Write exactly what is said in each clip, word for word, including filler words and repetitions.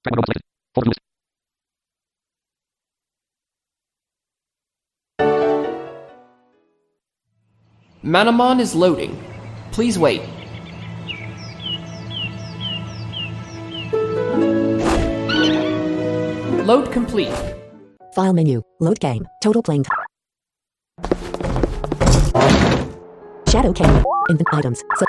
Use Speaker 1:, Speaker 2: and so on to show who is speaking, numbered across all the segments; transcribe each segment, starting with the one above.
Speaker 1: Manamon is loading. Please wait. Load complete.
Speaker 2: File menu. Load game. Total playing time. Shadow Canyon. Invent items. So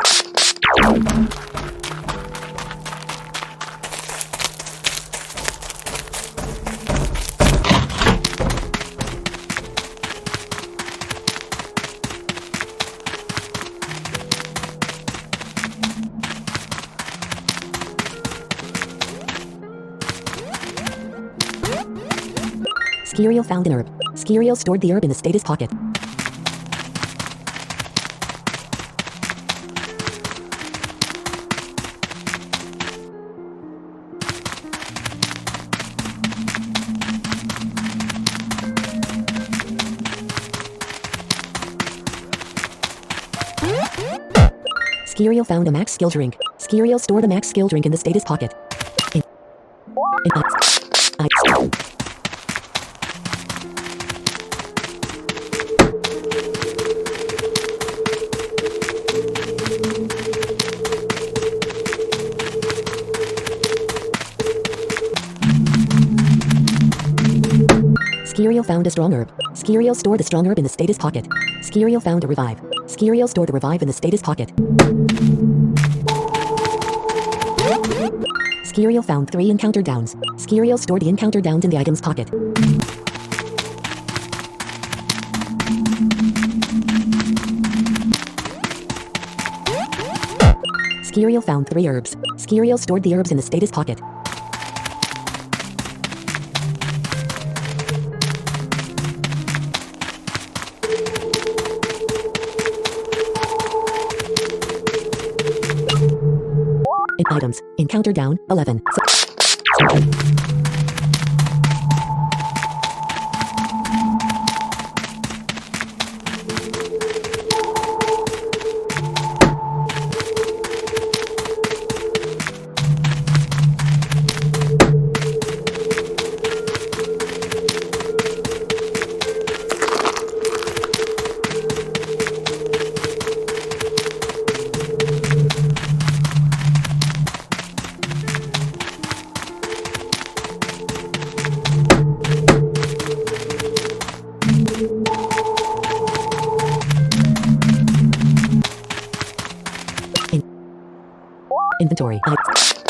Speaker 2: Skiriel found an herb. Skiriel stored the herb in the status pocket. Skiriel found a max skill drink. Skiriel stored a max skill drink in the status pocket. In, in I, I, Skiriel found a strong herb. Skiriel stored the strong herb in the status pocket. Skiriel found a revive. Skiriel stored the revive in the status pocket. Skiriel found three encounter downs. Skiriel stored the encounter downs in the items pocket. Skiriel found three herbs. Skiriel stored the herbs in the status pocket. In items. Encounter down. eleven. Inventory. I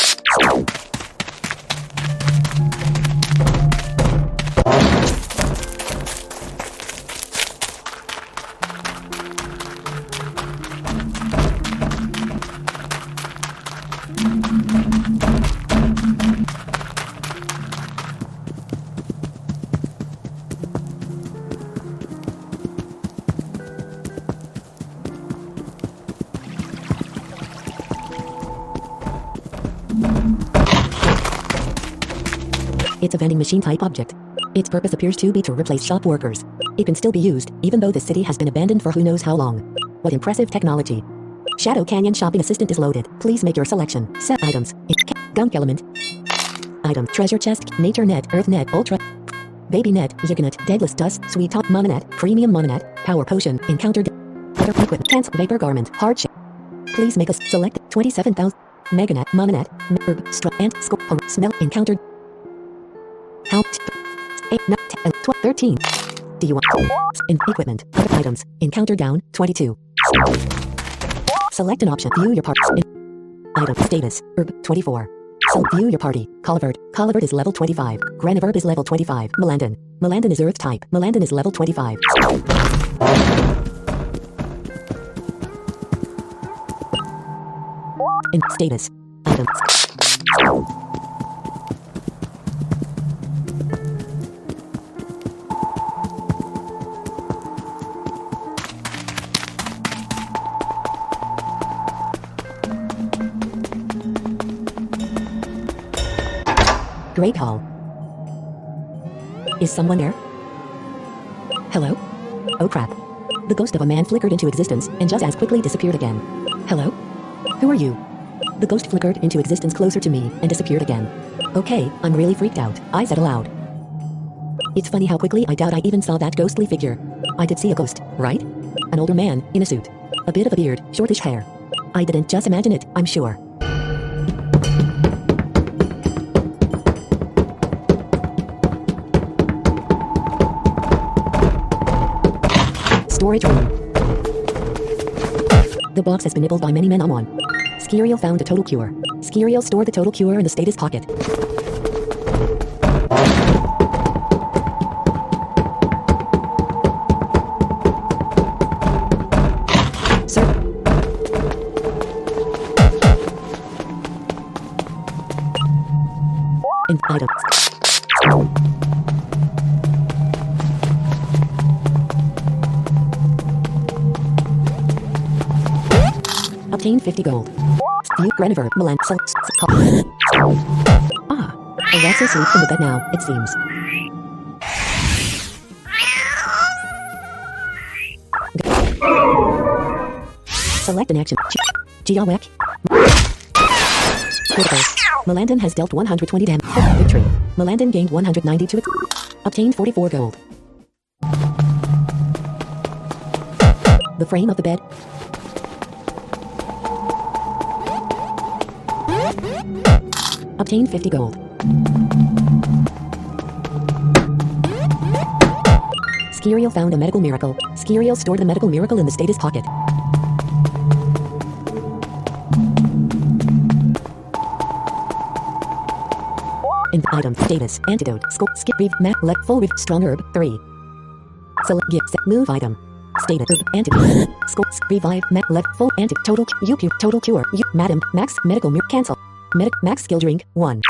Speaker 2: It's a vending machine type object. Its purpose appears to be to replace shop workers. It can still be used, even though the city has been abandoned for who knows how long. What impressive technology. Shadow Canyon shopping assistant is loaded. Please make your selection. Set items. Gunk element. Item. Treasure chest. Nature net. Earth net. Ultra. Baby net. Yignut. Deadless dust. Sweet top. Mononet. Premium mononet. Power potion. Encounter. Other equipment. Cancel. Vapor garment. Hard shape. Please make us select twenty-seven thousand. Meganet. Mononet. Herb. Straw. Ant. Scope. Smell. Encountered. How? eight, nine, ten, twelve, thirteen. Do you want? In equipment. Other items. Encounter down. twenty-two. Select an option. View your party. In item. Status. Herb. twenty-four. So view your party. Colivert. Colivert is level twenty-five. Graniverb is level twenty-five. Melandon. Melandon is earth type. Melandon is level twenty-five. In status. Items. Great Hall. Is someone there? Hello? Oh crap. The ghost of a man flickered into existence and just as quickly disappeared again. Hello? Who are you? The ghost flickered into existence closer to me and disappeared again. Okay, I'm really freaked out, I said aloud. It's funny how quickly I doubt I even saw that ghostly figure. I did see a ghost, right? An older man, in a suit. A bit of a beard, shortish hair. I didn't just imagine it, I'm sure. Storage room. The box has been nibbled by many men on one. Skiriel found a total cure. Skiriel stored the total cure in the status pocket. Sir. In items. Obtain fifty gold. View Greniver, Milan, so, so, Ah, Alexa sleeps in the bed now, it seems. Select an action. Giawek. Critical. Melandon has dealt one hundred twenty damage. Victory. Melandon gained one hundred ninety-two. Obtained forty-four gold. The frame of the bed. Obtain fifty gold. Skiriel found a medical miracle. Skiriel stored the medical miracle in the status pocket. In the item status antidote scope skip rev map let full rev strong herb three. Select gift set move item. Status herb antidote scope revive map left full anti total u cure total cure u madam max medical mir cancel. Medic max skill drink one.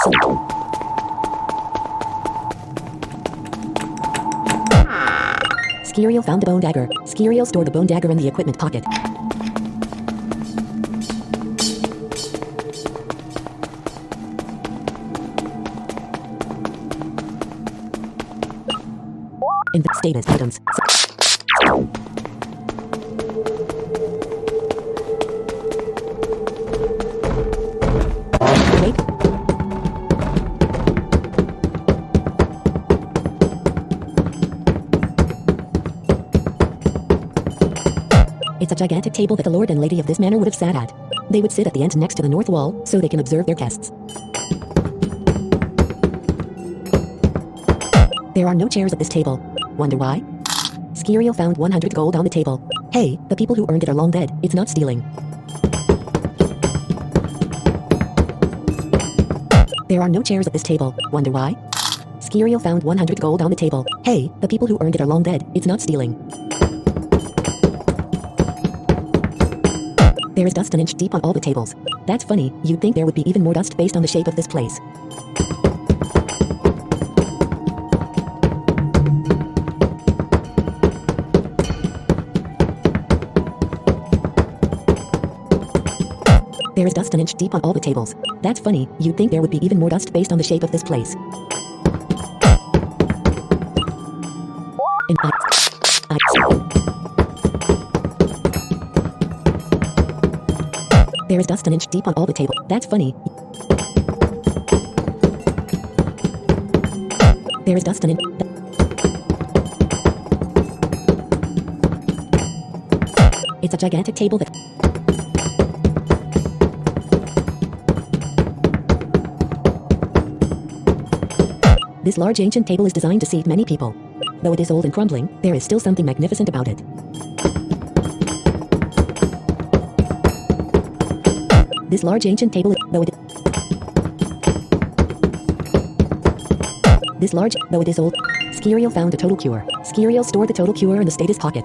Speaker 2: Skiriel found the bone dagger. Skiriel stored the bone dagger in the equipment pocket. In the status items. It's a gigantic table that the lord and lady of this manor would have sat at. They would sit at the end next to the north wall, so they can observe their guests. There are no chairs at this table. Wonder why? Skiriel found one hundred gold on the table. Hey, the people who earned it are long dead, it's not stealing. There are no chairs at this table. Wonder why? Skiriel found one hundred gold on the table. Hey, the people who earned it are long dead, it's not stealing. There is dust an inch deep on all the tables. That's funny, you'd think there would be even more dust based on the shape of this place. There is dust an inch deep on all the tables. That's funny, you'd think there would be even more dust based on the shape of this place. In I... I... There is dust an inch deep on all the table. That's funny. There is dust an inch... It's a gigantic table that... This large ancient table is designed to seat many people. Though it is old and crumbling, there is still something magnificent about it. This large ancient table, though it This large, though it is old. Skiriel found a total cure. Skiriel stored the total cure in the status pocket.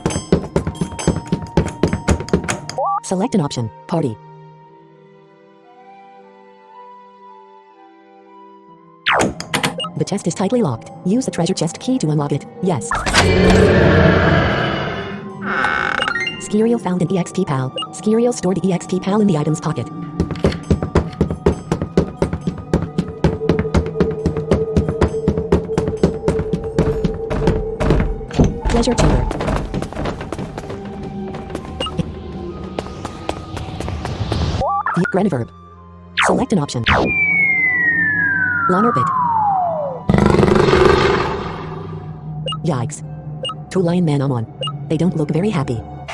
Speaker 2: Select an option. Party. The chest is tightly locked. Use the treasure chest key to unlock it. Yes. Skiriel found an E X P pal. Skiriel stored the E X P pal in the items pocket. Treasure chamber. Greniverb. Select an option. Loner bit. Yikes. Two lion man on. They don't look very happy.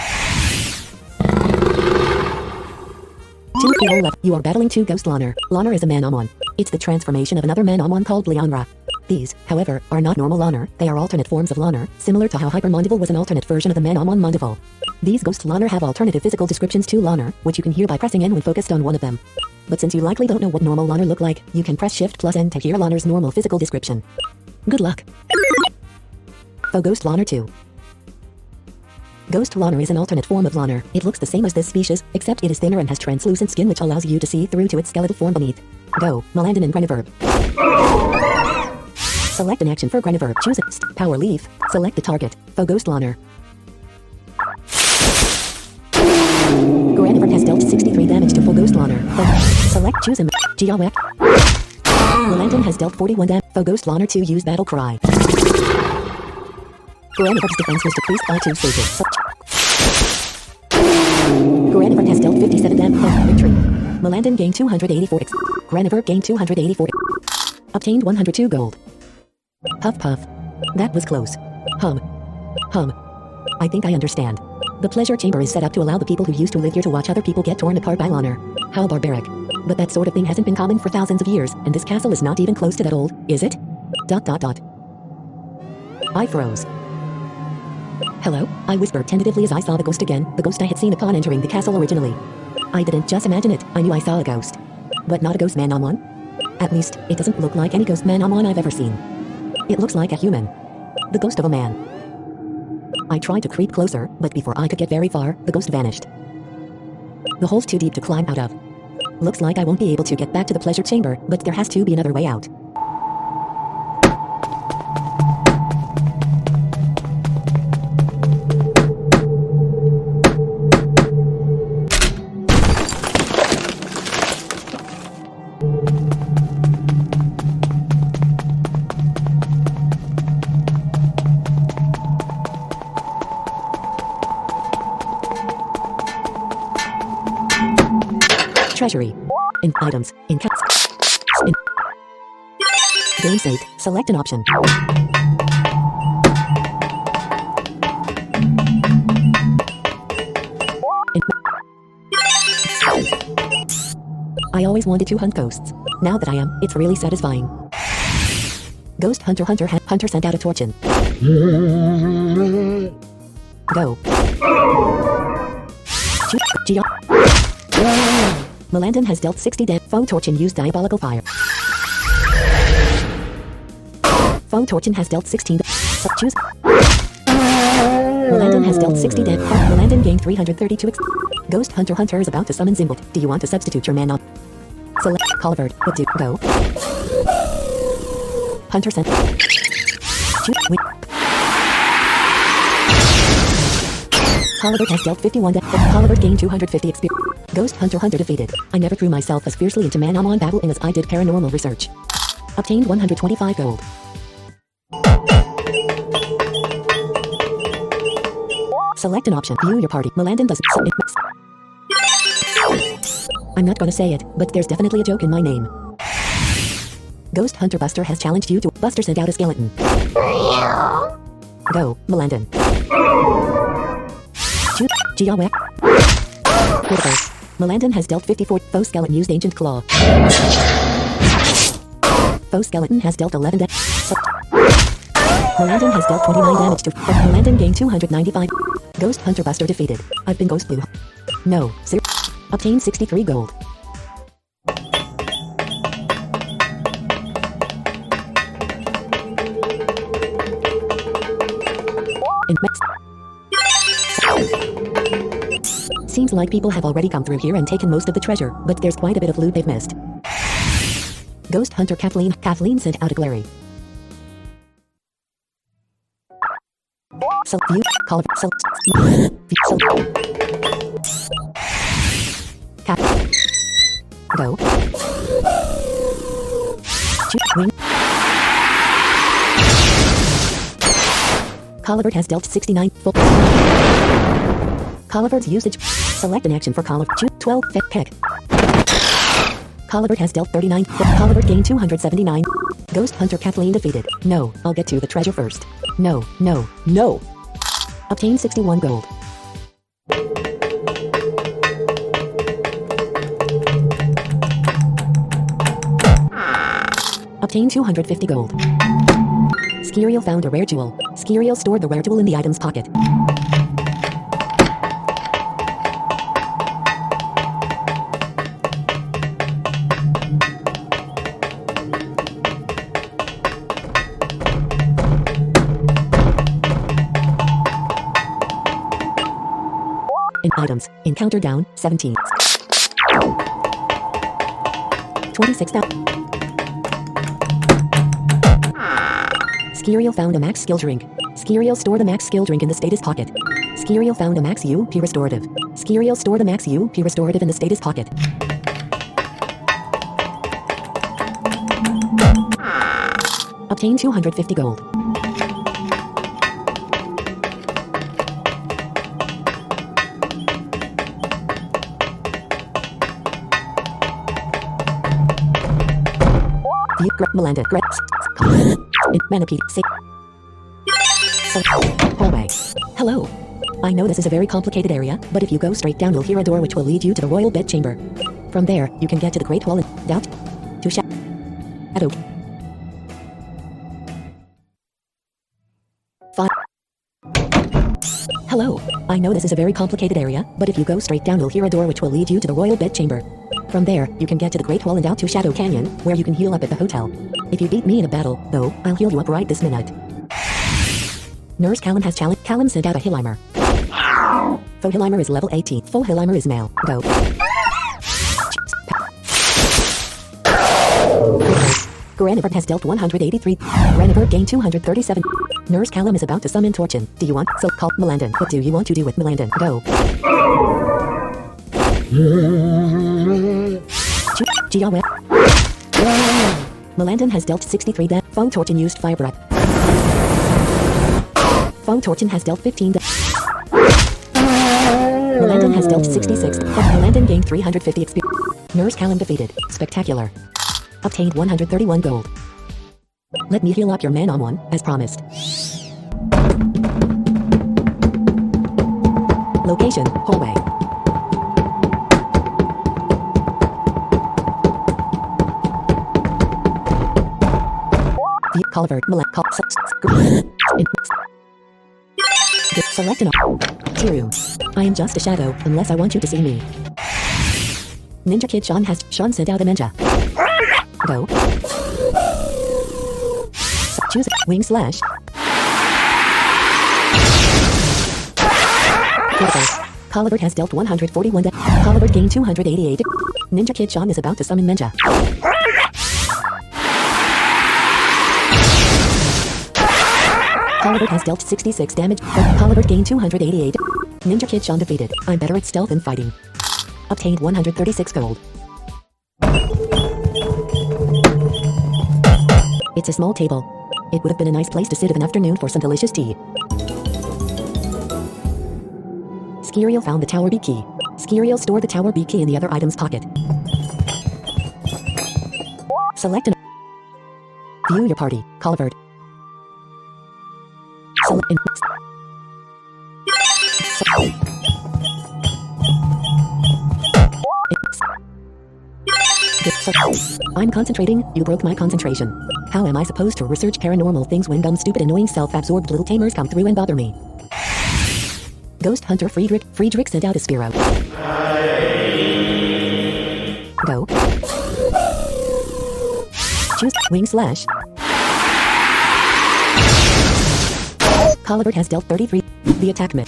Speaker 2: Two people left. You are battling two ghost Loner. Loner is a man-amon. It's the transformation of another man-amon called Leonra. These, however, are not normal Loner. They are alternate forms of Loner, similar to how Hypermondival was an alternate version of the man-amon Mondival. These ghost Loner have alternative physical descriptions to Loner, which you can hear by pressing N when focused on one of them. But since you likely don't know what normal Loner look like, you can press Shift plus N to hear Loner's normal physical description. Good luck. Faux Ghost Loner two. Ghost Loner is an alternate form of Loner. It looks the same as this species, except it is thinner and has translucent skin which allows you to see through to its skeletal form beneath. Go, Melandon and Greneverb. Select an action for Greneverb. Choose a st- power leaf. Select the target. Faux Ghost Loner. Greneverb has dealt sixty-three damage to Faux Ghost Loner. Select choose him. Giawek. Melandon has dealt forty-one damage. Faux Ghost Loner two use Battle Cry. Greneverb's defense was decreased by two stages. So Greneverb has dealt fifty-seven damage. Victory. Melandon gained two hundred eighty-four X. Greneverb gained two hundred eighty-four X. Obtained one hundred two gold. Huff puff. That was close. Hum. Hum. I think I understand. The pleasure chamber is set up to allow the people who used to live here to watch other people get torn apart by Loner. How barbaric. But that sort of thing hasn't been common for thousands of years, and this castle is not even close to that old, is it? Dot dot dot. I froze. Hello? I whispered tentatively as I saw the ghost again, the ghost I had seen upon entering the castle originally. I didn't just imagine it, I knew I saw a ghost. But not a ghost man-amon? At least, it doesn't look like any ghost man-amon I've ever seen. It looks like a human. The ghost of a man. I tried to creep closer, but before I could get very far, the ghost vanished. The hole's too deep to climb out of. Looks like I won't be able to get back to the pleasure chamber, but there has to be another way out. Treasury. In items. In cats. In game state. Select an option. In I always wanted to hunt ghosts. Now that I am, it's really satisfying. Ghost Hunter Hunter ha Hunter sent out a torchin. Go. G Melandon has dealt sixty damage. Faux Torchin used Diabolical Fire. Faux Torchin has dealt sixteen damage. Choose. Melandon has dealt sixty damage. Melandon gained three hundred thirty-two X. Ghost Hunter Hunter is about to summon Zimbolt. Do you want to substitute your man on? Select Colivert. What do? Go. Hunter sent. Choose. Wait. Colivert has dealt fifty-one damage. Colivert gained two hundred fifty experience. Ghost Hunter Hunter defeated. I never threw myself as fiercely into man-amon battling as I did paranormal research. Obtained one hundred twenty-five gold. Select an option. View your party. Melandon doesn't. So it I'm not gonna say it, but there's definitely a joke in my name. Ghost Hunter Buster has challenged you to. Buster sent out a skeleton. Go, Melandon. Giawek. Critical. Melandon has dealt fifty-four. Faux Skeleton used Ancient Claw. Faux Skeleton has dealt eleven damage. Melandon has dealt twenty-nine damage to. Melandon gained two hundred ninety-five. Ghost Hunter Buster defeated. I've been Ghost Blue. No, sir. Obtained sixty-three gold. In Seems like people have already come through here and taken most of the treasure, but there's quite a bit of loot they've missed. Ghost Hunter Kathleen. Kathleen sent out a Glary. So view. Call of. So. So. Cat. Go. Wing. Colivert has dealt sixty-nine. Full. Colivert's usage. Select an action for Colivert. twelve. Peck. Colibert has dealt thirty-nine. Colibert gained two hundred seventy-nine. Ghost Hunter Kathleen defeated. No, I'll get to the treasure first. No, no, no. Obtain sixty-one gold. Obtain two hundred fifty gold. Skiriel found a rare jewel. Skiriel stored the rare jewel in the item's pocket. In items, encounter down, seventeen. twenty-six thousand. Skiriel found a max skill drink. Skiriel stored a max skill drink in the status pocket. Skiriel found a max U P restorative. Skiriel stored a max U P restorative in the status pocket. Obtain two hundred fifty gold. View Gre Melinda Gre in Manapede say so, hallway. Hello. I know this is a very complicated area, but if you go straight down you'll hear a door which will lead you to the royal bedchamber. From there, you can get to the Great Hall and out to Shadow. Five. Hello. I know this is a very complicated area, but if you go straight down you'll hear a door which will lead you to the royal bedchamber. From there, you can get to the Great Hall and out to Shadow Canyon, where you can heal up at the hotel. If you beat me in a battle, though, I'll heal you up right this minute. Nurse Callum has challenged. Callum sent out a Hillimer. Fohillimer is level eighteen. Fohillimer is male. Go. Graniver has dealt one hundred eighty-three. Graniver gained two hundred thirty-seven. Nurse Callum is about to summon Torchin. Do you want? So call Melandon. What do you want to do with Melandon? Go. Giawe. Melandon has dealt sixty-three damage. Fong Torchin used fire breath. Fong Torchin has dealt fifteen damage. Melandon has dealt sixty-six. Melandon gained three hundred fifty experience. Nurse Callum defeated. Spectacular. Obtained one hundred thirty-one gold. Let me heal up your man on one, as promised. Location, hallway. View Colivert, Milan, Col, Select an Tiru. I am just a shadow, unless I want you to see me. Ninja Kid Sean has Sean sent out a ninja. Go. Choose wing slash. Colivert has dealt one hundred forty-one. Colivert gained two hundred eighty-eight. Ninja Kid Sean is about to summon Ninja. Colivert has dealt sixty-six damage. Colivert gained two hundred eighty-eight. Ninja Kid Sean defeated. I'm better at stealth and fighting. Obtained one hundred thirty-six gold. It's a small table. It would have been a nice place to sit of an afternoon for some delicious tea. Skiriel found the Tower B key. Skiriel stored the Tower B key in the other item's pocket. Select an... View your party, Colivert. Select... In... I'm concentrating, you broke my concentration. How am I supposed to research paranormal things when dumb, stupid, annoying, self-absorbed little tamers come through and bother me? Ghost Hunter Friedrich, Friedrich sent out a Spiro. Go. Choose wing slash. Colivert has dealt thirty-three. The attack miss.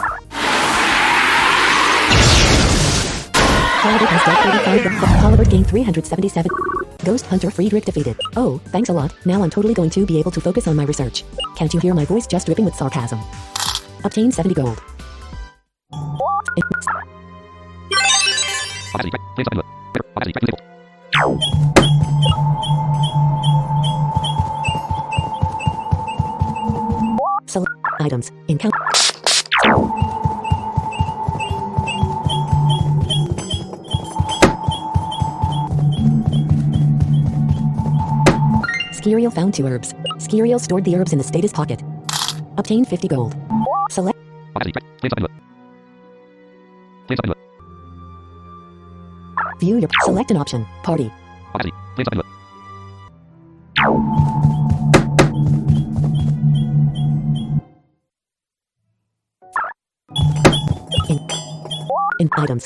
Speaker 2: Colivert has dealt thirty-five. Colivert gained three hundred seventy-seven. Ghost Hunter Friedrich defeated. Oh, thanks a lot. Now I'm totally going to be able to focus on my research. Can't you hear my voice just dripping with sarcasm? Obtain seventy gold. Select items. Encounter. Skiriel found two herbs. Skiriel stored the herbs in the status pocket. Obtain fifty gold. Select. View your. Select an option. Party. In. In items.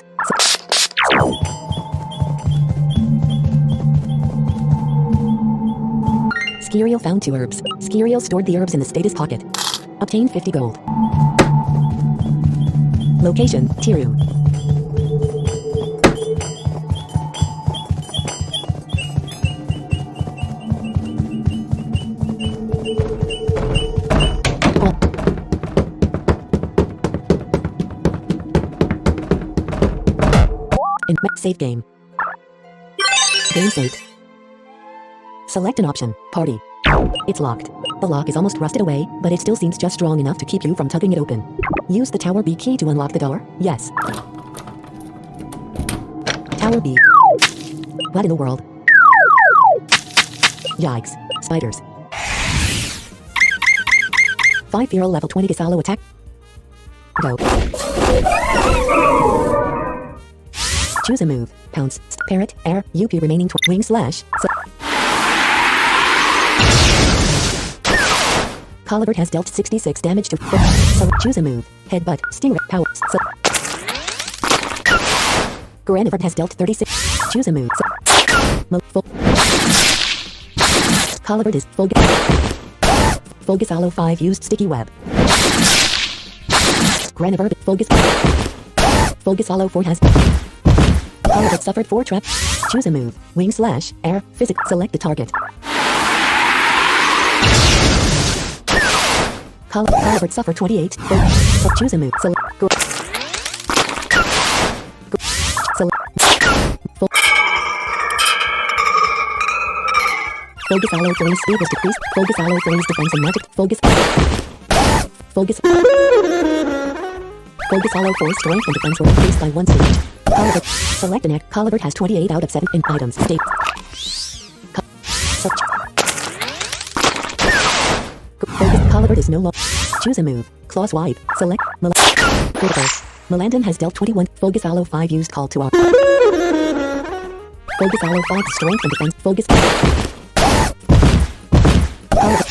Speaker 2: Skiriel found two herbs. Skiriel stored the herbs in the status pocket. Obtain fifty gold. Location, Tiru. In save game. Game saved. Select an option. Party. It's locked. The lock is almost rusted away, but it still seems just strong enough to keep you from tugging it open. Use the Tower B key to unlock the door. Yes. Tower B. What in the world? Yikes. Spiders. five feral level twenty Gisalo attack. Go. Choose a move. Pounce. Parrot. Air. U P remaining. Tw wing slash. So Colibert has dealt sixty-six damage to. So choose a move. Headbutt. Stingray. Power. So Granivert has dealt thirty-six. Choose a move. So Mo full. Colibert is full. Fulgisalo five used sticky web. Granivert. Fulgis. Fulgisalo four has. Colibert suffered four traps. Choose a move. Wing slash. Air. Physic. Select the target. Col Colibert suffered twenty-eight. So choose a move. Select. Go. Go. Select. Full. Fulgisalo three's speed was decreased. Fulgisalo three's defense and magic. Fulgis. Fulgis. Fulgisalo four's strength and defense were increased by one stage. Colibert. Select an act. Colibert has twenty-eight out of seven in items. State. Co so Colibert is no longer. Choose a move. Claw swipe. Select. Mal Critical. Melandon has dealt twenty-one. Fulgisalo five used call to arm. Fulgisalo five strength and defense. Fulgis. Colibert.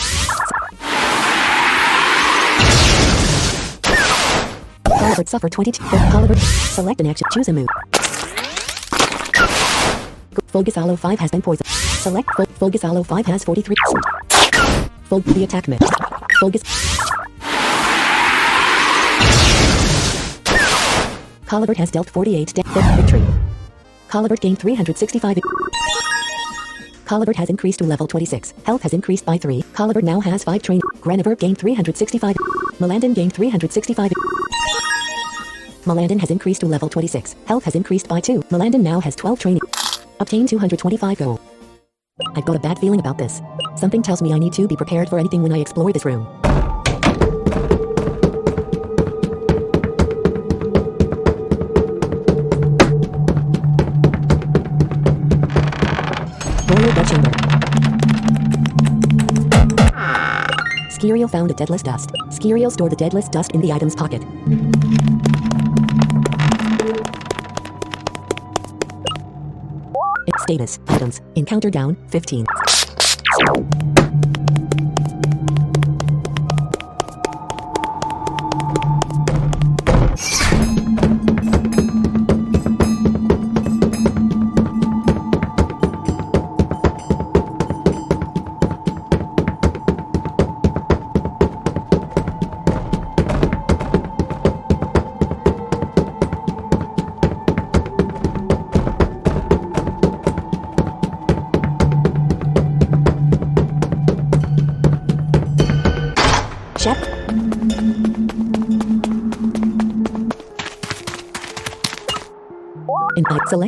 Speaker 2: Colibert suffer twenty-two. Colibert. Select an action. Choose a move. Fulgisalo five has been poisoned. Select. Fulgisalo five has forty-three. Ful the attack mix. Fulgis. Colibert has dealt forty-eight damage. Victory. Colibert gained three hundred sixty-five. Colibert has increased to level twenty-six. Health has increased by three. Colibert now has five training. Granivert gained three hundred sixty-five. Melandon gained three hundred sixty-five. Melandon has increased to level twenty-six. Health has increased by two. Melandon now has twelve training. Obtain two hundred twenty-five gold. I've got a bad feeling about this. Something tells me I need to be prepared for anything when I explore this room. Royal Bedchamber. Skiriel found a deadless dust. Skiriel stored the deadless dust in the item's pocket. Status. Items. Encounter down. fifteen. Check. Invite select.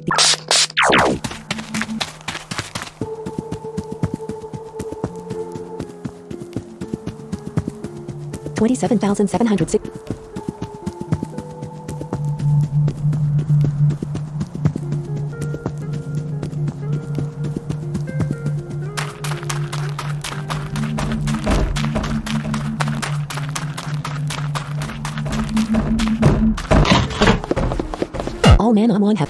Speaker 2: Twenty-seven thousand seven hundred six. All man on one have.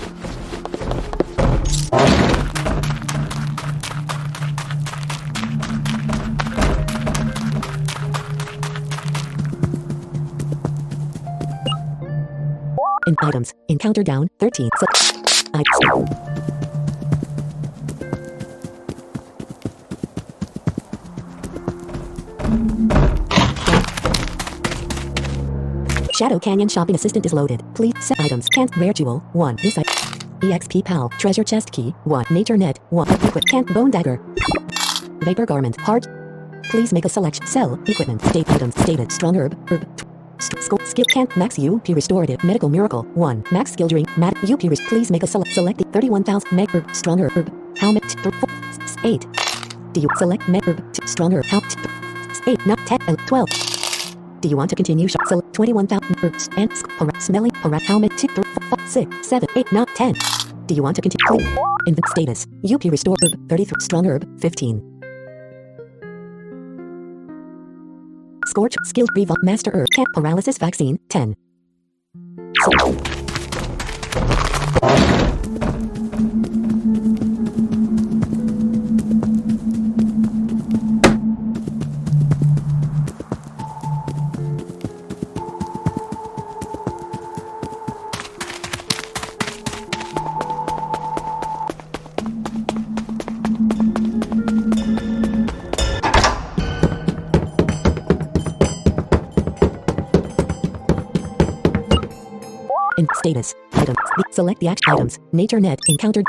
Speaker 2: In items, encounter down, thirteen. So, I, Shadow Canyon shopping assistant is loaded. Please set items. Can't rare jewel, one. This item. E X P pal. Treasure chest key, one. Nature net, one. Equip. Can't bone dagger. Vapor garment. Heart. Please make a selection. Sell. Equipment. State items. Stated. Strong herb. Herb. Scope skill can't max U P restorative medical miracle one max skill drink mat U P res please make a select select the thirty-one thousand meg herb stronger herb how much eight do you select meg herb stronger how eight not ten twelve do you want to continue shop select twenty-one thousand herbs and smelling how many six seven eight not ten do you want to continue invent status U P restore herb thirty-three strong herb fifteen Scorch, skilled revive, master herb, cat paralysis vaccine, ten. So in status items select the action items nature net encountered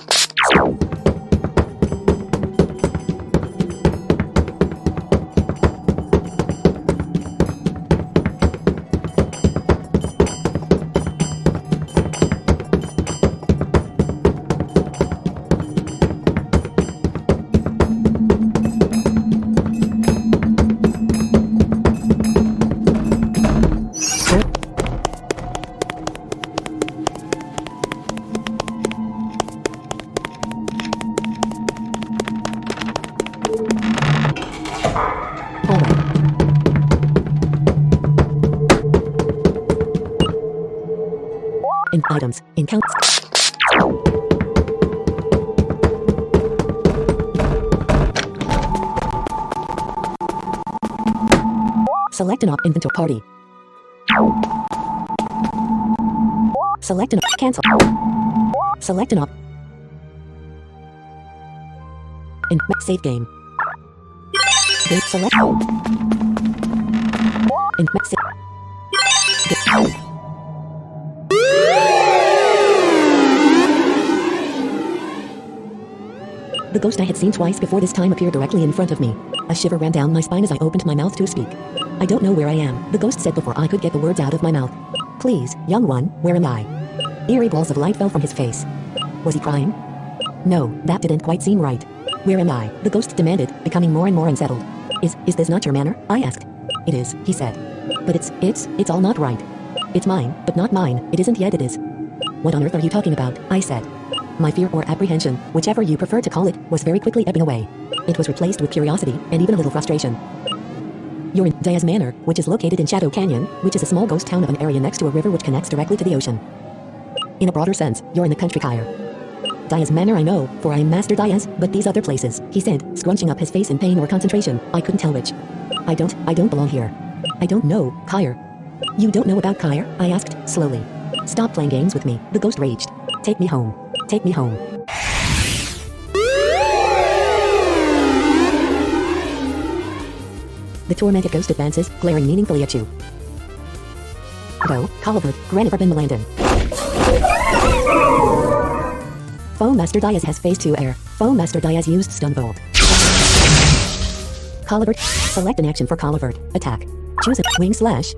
Speaker 2: in items encounter select an op inventory party select an op cancel select an op in save game game select in save The ghost I had seen twice before this time appeared directly in front of me. A shiver ran down my spine as I opened my mouth to speak. I don't know where I am, the ghost said before I could get the words out of my mouth. Please, young one, where am I? Eerie balls of light fell from his face. Was he crying? No, that didn't quite seem right. Where am I? The ghost demanded, becoming more and more unsettled. Is, is this not your manner? I asked. It is, he said. But it's, it's, it's all not right. It's mine, but not mine, it isn't yet it is. What on earth are you talking about? I said. My fear or apprehension, whichever you prefer to call it, was very quickly ebbing away. It was replaced with curiosity, and even a little frustration. You're in Diaz Manor, which is located in Shadow Canyon, which is a small ghost town of an area next to a river which connects directly to the ocean. In a broader sense, you're in the country Kyre. Diaz Manor I know, for I am Master Diaz, but these other places, he said, scrunching up his face in pain or concentration, I couldn't tell which. I don't, I don't belong here. I don't know, Kyre. You don't know about Kyre? I asked, slowly. Stop playing games with me, the ghost raged. Take me home. Take me home. The tormented ghost advances, glaring meaningfully at you. Go, Colivert, Granivarbin Melandon. Foe Master Diaz has phase two air. Foe Master Diaz used stun bolt. Colivert, select an action for Colivert. Attack. Choose a wing slash.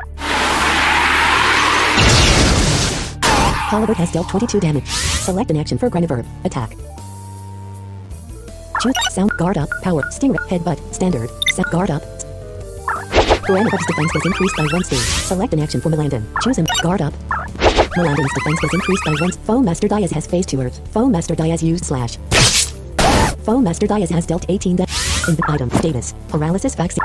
Speaker 2: Colivert has dealt twenty-two damage. Select an action for Greniverb. Attack. Choose sound guard up, power, stinger, headbutt, standard, set guard up. Greniverb's defense was increased by one stage. Select an action for Melandon. Choose him, guard up. Melandon's defense was increased by one. Foe Master Diaz has phase two earth. Foe Master Diaz used slash. Foe Master Diaz has dealt eighteen damage. Invent item status. Paralysis vaccine.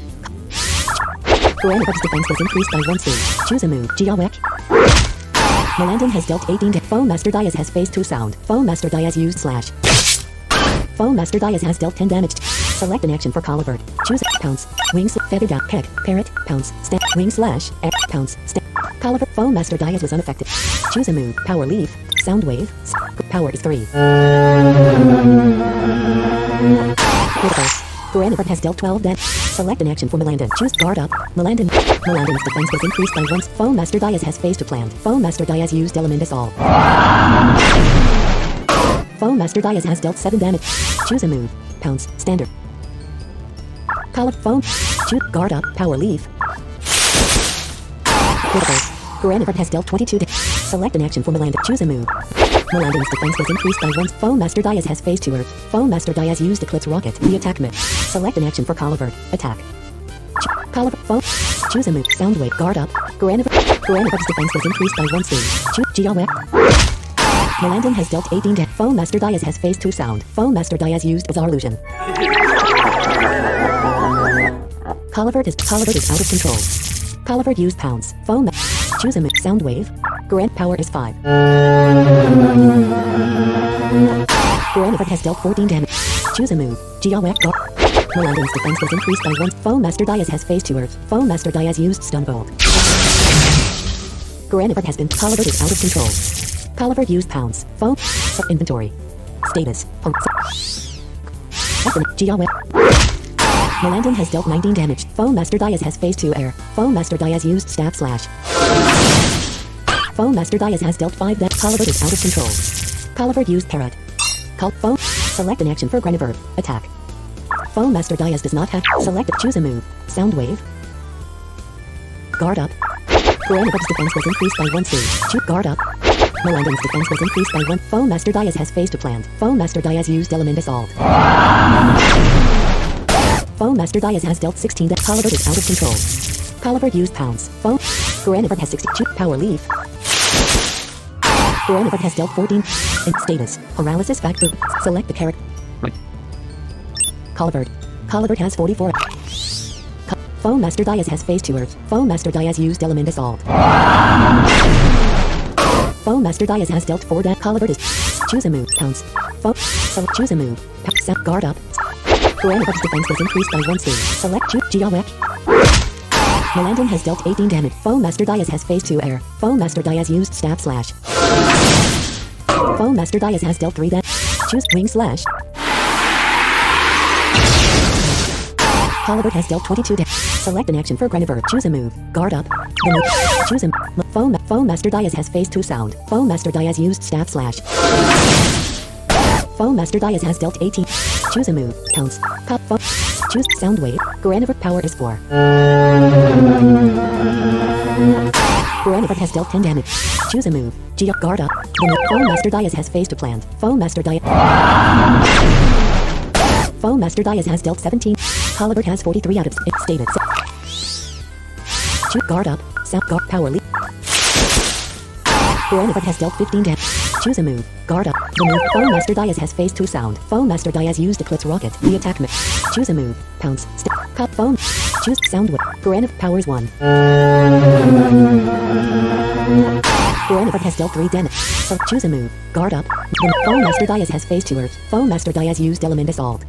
Speaker 2: Greniverb's defense was increased by one stage. Choose a move. Giawek. Melandon has dealt eighteen damage. Foam Master Diaz has phase two sound. Foam Master Diaz used slash. Foam Master Diaz has dealt ten damage. Select an action for Colivert. Choose pounce, wings, feather down, peck, parrot, pounce, step, wing slash, X, pounce, step. Colivert. Foam Master Diaz was unaffected. Choose a move. Power leaf, sound wave. Power is three. Critical. Granivert has dealt twelve damage. Select an action for Melandon. Choose guard up. Melandon. Melandon's defense was increased by once. Foam Master Diaz has phase to planned. Foam Master Diaz used Elementus all. Foam Master Diaz has dealt seven damage. Choose a move. Pounce. Standard. Collar. Foam. Choose guard up. Power leaf. Critical. Granivert has dealt twenty-two damage. Select an action for Melandon. Choose a move. Melandon's defense was increased by once. Foam Master Diaz has phase two earth. Foam Master Diaz used Eclipse Rocket. The attack mix. Select an action for Colivert. Attack. Ch- Colivert. Foam. Choose a move. Soundwave. Guard up. Granivert. Granivert's defense was increased by one stage. Choose Geowek. Melandon has dealt eighteen damage. Foam Master Diaz has phase two sound. Foam Master Diaz used Bizarre Illusion. Colivert is Colivert is out of control. Colivert used pounce. Foam. Ma- Choose a move. Sound wave. Grand power is five. Granivert has dealt fourteen damage. Choose a move. Geowek. Guard. Melandon's defense was increased by one. Foam Master Diaz has phase two earth. Foam Master Diaz used stun bolt. Granivert has been. Colivert is out of control. Colivert used pounce. Foam. Inventory. Status. Punk. Geowek. Melandon has dealt nineteen damage. Foam Master Diaz has phase two air. Foam Master Diaz used stab slash. Foam Master Diaz has dealt five damage. Colivert is out of control. Colivert used parrot. Col. Foam. Select an action for Granivert. Attack. Foam Master Diaz does not have. Select. Choose a move. Sound wave. Guard up. Granivert's defense was increased by one stage. Choose guard up. Melandon's defense was increased by one. Foam Master Diaz has phase to planned. Foam Master Diaz used Element Assault. Foam Master Diaz has dealt sixteen damage. Colivert is out of control. Colivert used pounce. Foam. Granivert has sixty. Choose power leaf. Granivert has dealt fourteen. In status. Paralysis factor. Select the character. Colivert. Colivert has forty-four. Co- Foam Master Diaz has phase two earth. Foam Master Diaz used Element Assault. Foam Master Diaz has dealt four damage. Colivert is. Choose a move. Pounce. Foam. Select. Choose a move. Pounce. Guard up. Granivert's defense was increased by one stage. Select. Choose Geowek. Melandon has dealt eighteen damage. Foam Master Diaz has phase two air. Foam Master Diaz used stab slash. Foam Master Diaz has dealt three damage. Choose wing slash. Colivert has dealt twenty-two damage. Select an action for Granivert. Choose a move. Guard up. The move. Choose a move. Foam, Foam Master Diaz has phase two sound. Foam Master Diaz used stab slash. Foam Master Diaz has dealt eighteen. Choose a move. Pounce. Pop. Foam. Choose sound wave. Granivert power is four. Granivert has dealt ten damage. Choose a move. Geo guard up. The move. Foam Master Diaz has phase to planned. Foam Master Diaz. Foam Master Diaz has dealt seventeen. Colivert has forty-three out of its stated. Choose guard up. Sound guard power leap. Granivert has dealt fifteen damage. Choose a move. Guard up. The move. Foam Master Diaz has phase two sound. Foam Master Diaz used Eclipse Rocket. The attack mix. Choose a move. Pounce. Step. Cop. Foam. Choose sound whip. Granivert powers one. Granivert has dealt three damage. So choose a move. Guard up. The Foam Master Diaz has phase two earth. Foam Master Diaz used Element Assault.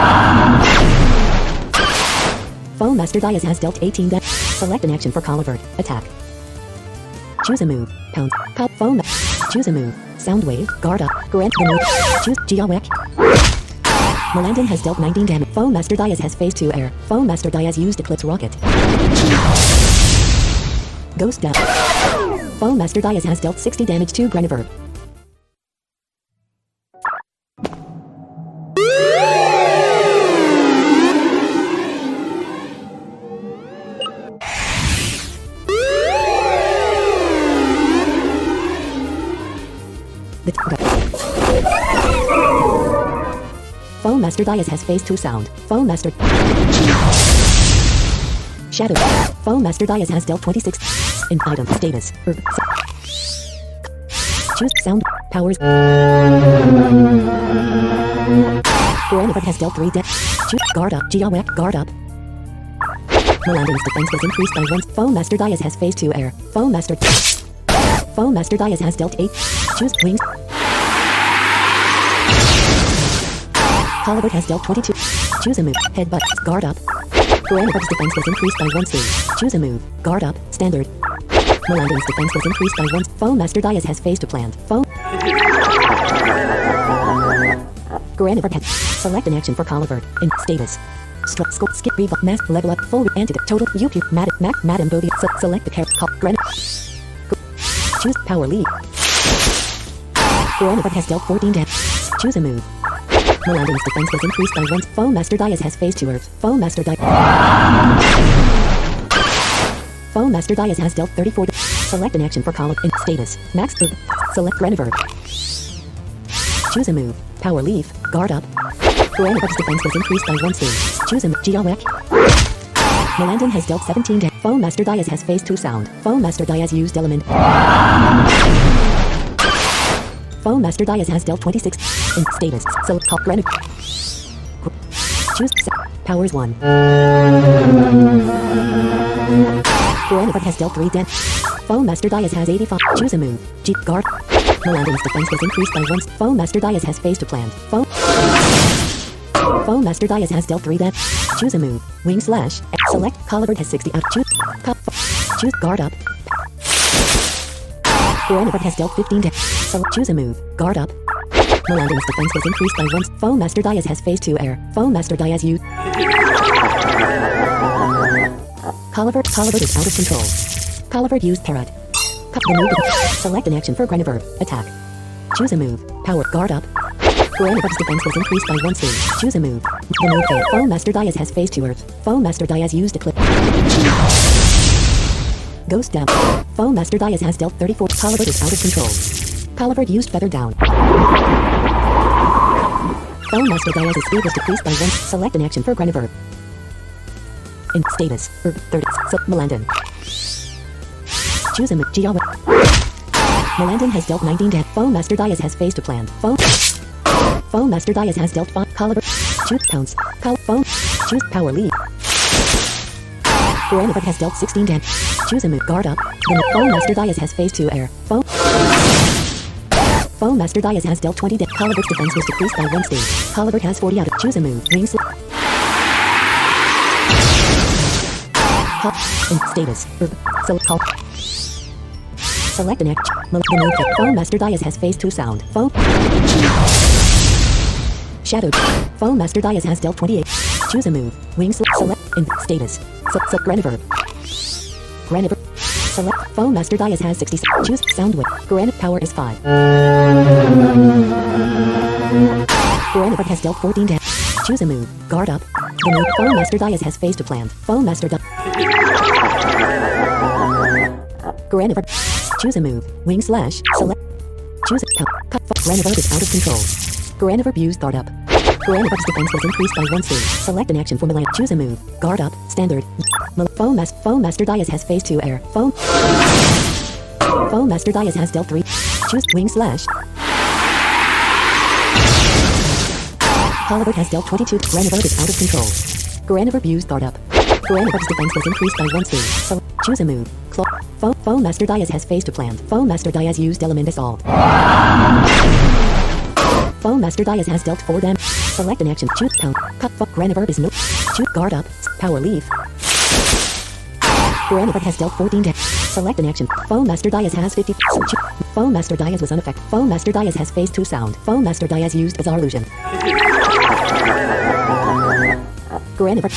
Speaker 2: Foam Master Diaz has dealt eighteen damage. Select an action for Colivert. Attack. Choose a move. Pound. Pop. Foam. Choose a move. Sound wave. Guard up. Grant the move. Choose Geowek. Melandon has dealt nineteen damage. Foam Master Diaz has phase two air. Foam Master Diaz used Eclipse Rocket. Ghost Death. Foam Master Diaz has dealt sixty damage to Granivert. The Foam Master Diaz has phase two sound. Foam Master Shadow. Foam Master Diaz has dealt twenty-six. In item status. Er, choose sound powers. Granivert has dealt three damage. Choose guard up. Geowek guard up. Melandon's defense was increased by one. Foam Master Diaz has phase two air. Foam Master Foam Master Diaz has dealt eight. Choose wings. Colibert has dealt twenty-two. Choose a move. Headbutt. Guard up. Garaniburg's defense was increased by one stage. Choose a move. Guard up. Standard. Melandon's defense was increased by one. Foam Master Diaz has phase to plant. Foam. Garaniburg has. Select an action for Colibert. In status. Struck. Scope. Skip. Revolt. Mask. Level up. Full. Antidote. Total. U P. Mad. Mac. Madam Bovia. Se- select the character. Gran. Choose power lead. Garaniburg has dealt fourteen damage. Choose a move. Melandon's defense was increased by one. Foam Master Diaz has phase to Earth. Foam Master Diaz. Foam Master Diaz has dealt thirty-four. Select an action for column in status. Max. Earth. Select Graniver. Choose a move. Power leaf. Guard up. Graniver's defense was increased by one stage. Choose a move. Geowek. Melandon has dealt seventeen damage. Foam Master Diaz has phase two sound. Foam Master Diaz used element. Foam Master Diaz has dealt twenty-six. In status. Select call Granite. Choose powers one. Granite has dealt three damage. Foam Master Diaz has eighty-five. Choose a move. G guard. Melandon's defense was increased by one. Foam Master Diaz has phase to plant. Foam. Foam Master Diaz has dealt three damage. Choose a move. Wing slash. Select. Colibert has sixty out. Choose. Cop. Choose guard up. Garaniburg has dealt fifteen damage. Select. Choose a move. Guard up. Melandon's defense was increased by one. Foam Master Diaz has phase two air. Foam Master Diaz used. Colibert. Colibert is out of control. Colibert used Parrot. Cut the move. Select an action for Graniver. Attack. Choose a move. Power. Guard up. Graniver's defense was increased by one stage. Choose a move. The move failed. Foam Master Diaz has phase to Earth. Foam Master Diaz used Eclipse. Ghost down. Foam Master Diaz has dealt thirty-four. Colibert is out of control. Colibert used Feather down. Foam Master Diaz's speed was decreased by one. Select an action for Graniver. In status. Herb. thirty. So, Melandon. Choose a move. Geowa. Melandon has dealt nineteen damage. Foam Master Diaz has phase to plan. Foam. Foam Master Diaz has dealt five. Colibert. Choose pounce. Col. Foam. Choose power lead. Graniver has dealt sixteen damage. Choose a move. Guard up. Then Foam Master Diaz has phase two air. Foam. Foam Master Diaz has dealt twenty damage. Colibert's defense was decreased by one stage. Colibert has forty out of. Choose a move. Wing sl- Call. In status. Herb. Select call. Select an action. The move. Foam Master Diaz has phase two sound. Foam. Shadow. Foam Master Diaz has dealt twenty-eight. Choose a move. Wing sl- select. In status. So, so Graniver. Graniver. Select. Foam Master Diaz has sixty. Choose Soundwave. Granite power is five. Graniver has dealt fourteen damage. Choose a move. Guard up. The move. Foam Master Diaz has phase to plant. Foam Master Diaz. Graniver. Choose a move. Wing slash. Select. Choose a cut. Cut. Graniver is out of control. Graniver used guard up. Graniver's defense was increased by one stage. Select an action for Melandon. Choose a move. Guard up. Standard. Mel- Foam, Mas- Foam Master Diaz has phase two air. Foam. Foam Master Diaz has dealt three. Choose wing slash. Colibert has dealt twenty-two. Graniver is out of control. Graniver used guard up. Graniver's defense was increased by one stage. So choose a move. Claw. Foam, Foam Master Diaz has phase to plant. Foam Master Diaz used element assault. Foam Master Diaz has dealt four damage. Select an action. Choose pound. Cut. Fuck. Graniver is no. Choose guard up. Power leaf. Graniver has dealt fourteen damage. Select an action. Foam Master Diaz has fifty. So choose. Foam Master Diaz was unaffected. Foam Master Diaz has phase two sound. Foam Master Diaz used bizarre illusion. Graniver.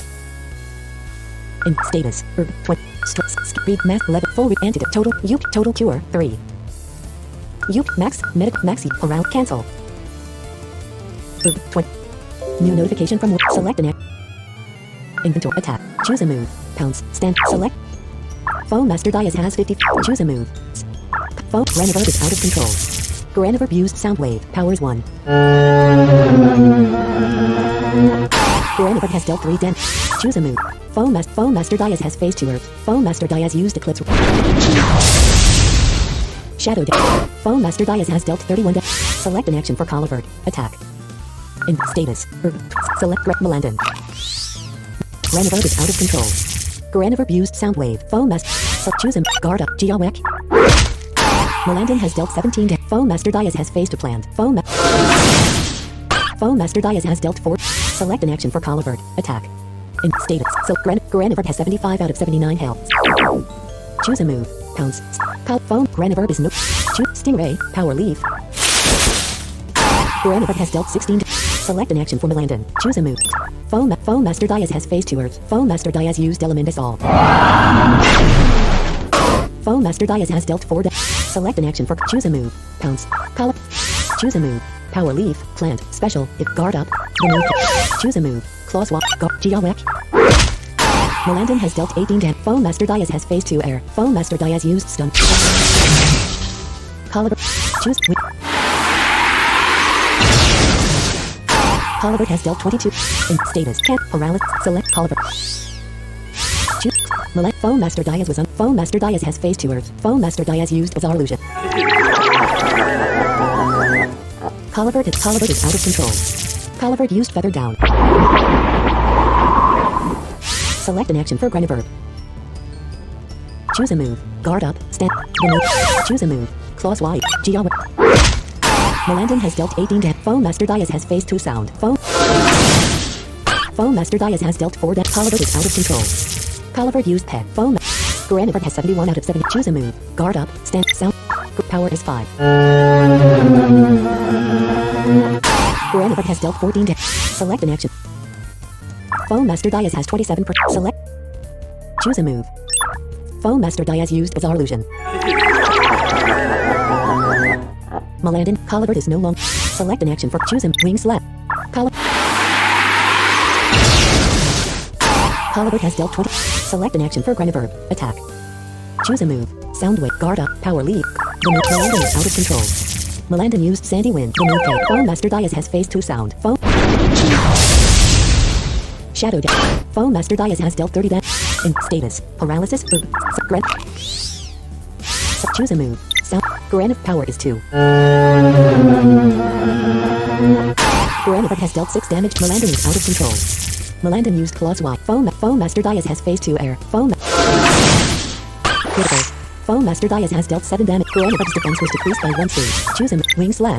Speaker 2: In status. Herb. twenty. Stress. Read mass. eleven. Full read antidote. Total. U. Total cure. three. U. Max. Medic. Maxi. Around. Cancel. Herb. twenty. New notification from. Select an action. Inventory. Attack. Choose a move. Pounce. Stand. Select. Foam Master Diaz has fifty. Choose a move. Foam. Graniver is out of control. Graniver used Soundwave. Powers one. Graniver has dealt three damage. Choose a move. Foam, Mas- Foam Master Diaz has phase two Earth. Foam Master Diaz used Eclipse. Shadow damage. Foam Master Diaz has dealt thirty-one damage. Select an action for Colibert. Attack. In status. Herb. Select Greg Melandon. Graniver is out of control. Graniver used Soundwave. Foam Master. So choose him. Guard up. Geowek. Melandon has dealt seventeen damage. Foam Master Diaz has phased to planned. Foam, Ma Foam Master Diaz has dealt four. Select an action for Colivert. Attack. In status. So Gran Granivert has seventy-five out of seventy-nine health. Choose a move. Pounce. Col Foam. Granivert is no. Choose Stingray. Power Leaf. Granivert has dealt sixteen. Select an action for Melandon. Choose a move. Foam, Ma Foam Master Diaz has phased to Earth. Foam Master Diaz used Element Assault. Foam Master Diaz has dealt four. Select an action for choose a move. Pounce. Col Choose a move. Power Leaf. Plant. Special. If guard up. Remove. Choose a move. Claw Swap. Guard. Geowak. Melandon has dealt eighteen damage. Foam Master Diaz has phased to air. Foam Master Diaz used stun. Colivert. Choose. Win. Colivert has dealt twenty-two. In status. Can't. Paralysis. Select Colivert. Choose. Melandon. Foam Master Diaz was on. Foam Master Diaz has phased to Earth. Foam Master Diaz used Bizarre Illusion. Colivert is, Colivert is out of control. Colivert used Feather Down. Select an action for Granivert. Choose a move. Guard up. Stand. Remove. Choose a move. Claw Swipe. Geowak. Melandon has dealt eighteen damage. Foam Master Diaz has phased to sound. Foam. Foam Master Diaz has dealt four damage. Colivert is out of control. Colivert used Pet. Foam. Granivert has seventy-one out of seventy. Choose a move. Guard up. Stand. Sound. Power is five. Granivert has dealt fourteen damage. Select an action. Foam Master Diaz has twenty-seven per. Select. Choose a move. Foam Master Diaz used Bizarre Illusion. Melandon. Colivert is no longer. Select an action for choose him. Wing Slap. Col Colivert has dealt twenty. Select an action for Granivert. Attack. Choose a move. Soundwave. Guard up. Power Leap. Remove. Melandon is out of control. Melandon used Sandy Wind. Remove K. Foam Master Diaz has phased to sound. Foam. Shadow Dash. Foam Master Diaz has dealt thirty damage. In status. Paralysis. Gran. Choose a move. Sound. Granivert power is two. Granivert has dealt six damage. Melandon is out of control. Melandon used Claw Swipe. Foam. Foam Master Diaz has phased to air. Foam. Critical. Foam Master Diaz has dealt seven damage. Granivert's defense was decreased by one stage. Choose him. Wing Slash.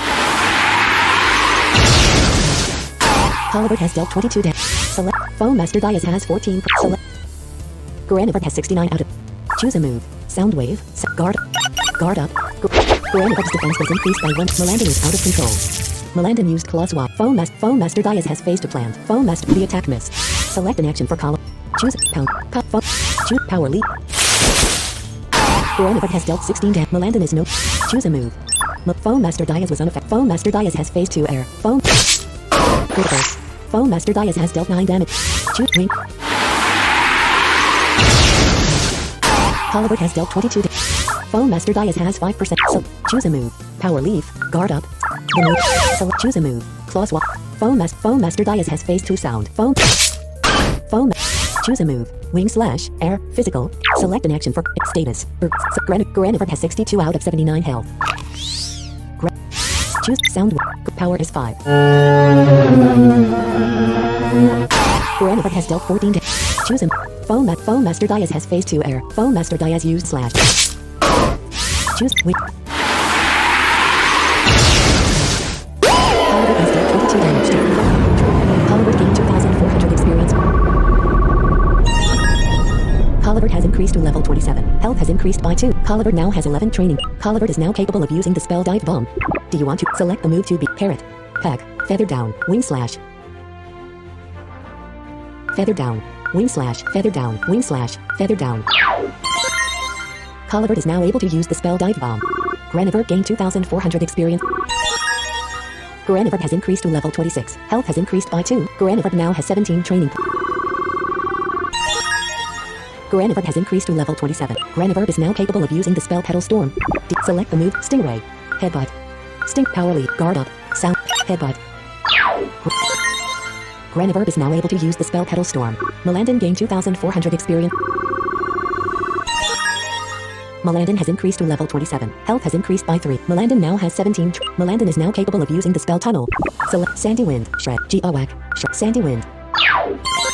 Speaker 2: Colivert has dealt twenty-two damage. Select. Foam Master Diaz has fourteen. Select. Granivert has sixty-nine out of. Choose a move. Soundwave. Guard. Guard up. Granivert's defense was increased by one. Melandon is out of control. Melandon used Claw Swap. Foam, Mas Foam Master Diaz has phased to plan. Foam Master. The attack miss. Select an action for column. Choose. Pound. Pop. Foam. Choose. Power Leap. Granivert has dealt sixteen damage. Melandon is no. Choose a move. M Foam Master Diaz was unaffected. Foam Master Diaz has phased to air. Foam. Critical. Foam Master Diaz has dealt nine damage. Choose. Wing. Colivert has dealt twenty-two damage. Foam Master Diaz has five percent. So, choose a move. Power Leaf. Guard up. Remove. Select. Choose a move. Claw Swap. Foam, Mas Foam Master Diaz has phased to sound. Foam. Foam. Choose a move. Wing Slash. Air. Physical. Select an action for status. Gran Granivert has sixty-two out of seventy-nine health. Gra choose sound. Power is five. Granivert has dealt fourteen damage. Choose him. Foam, Ma Foam Master Diaz has phased to air. Foam Master Diaz used Slash. Choose. Wing. Colivert has dealt twenty-two damage. Colivert gained two thousand four hundred experience. Colivert has increased to level twenty-seven. Health has increased by two. Colivert now has eleven training. Colivert is now capable of using the spell Dive Bomb. Do you want to select the move to be Carrot, Peck, Feather Down, Wing Slash, Feather Down, Wing Slash, Feather Down, Wing Slash, Feather Down. Colivert is now able to use the spell Dive Bomb. Granivert gained two thousand four hundred experience. Granivert has increased to level twenty-six. Health has increased by two. Granivert now has seventeen training. Granivert has increased to level twenty-seven. Granivert is now capable of using the spell Petal Storm. D select the move Stingray. Headbutt. Sting. Power Leap. Guard up. Sound. Headbutt. Granivert is now able to use the spell Petal Storm. Melandon gained two thousand four hundred experience. Melandon has increased to level twenty-seven. Health has increased by three. Melandon now has seventeen. Melandon is now capable of using the spell Tunnel. Select Sandy Wind. Shred. Geowak. Shred. Sandy Wind.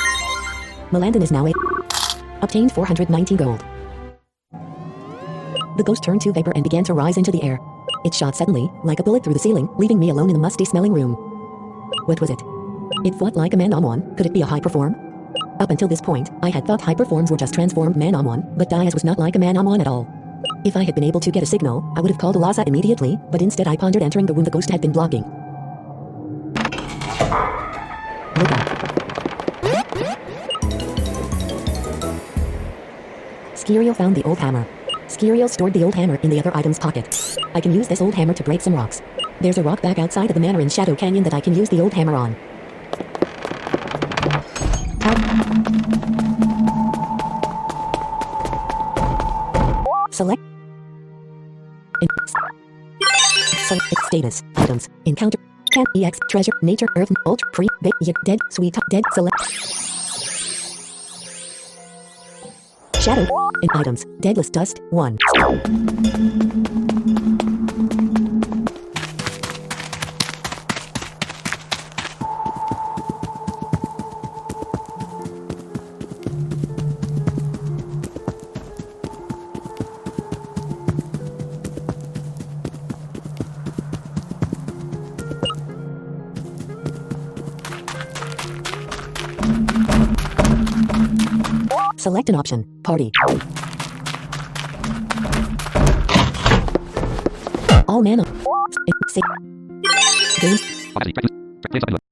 Speaker 2: Melandon is now able. Obtained four hundred nineteen gold. The ghost turned to vapor and began to rise into the air. It shot suddenly, like a bullet through the ceiling, leaving me alone in the musty-smelling room. What was it? It fought like a Man-Amon. Could it be a Hyperform? Up until this point, I had thought Hyperforms were just transformed Man-Amon, but Diaz was not like a Man-Amon at all. If I had been able to get a signal, I would have called Alasa immediately, but instead I pondered entering the room the ghost had been blocking. Look up. Skirio found the old hammer. Skirio stored the old hammer in the other item's pocket. I can use this old hammer to break some rocks. There's a rock back outside of the manor in Shadow Canyon that I can use the old hammer on. Select. Select status. Items. Encounter. Can. Ex. Treasure. Nature. Earth. Ultra. Pre. Bait. Yet. Dead. Sweet. Dead. Select. Shadow. In items. Deadless dust. one. Select an option. Party. All mana. Games.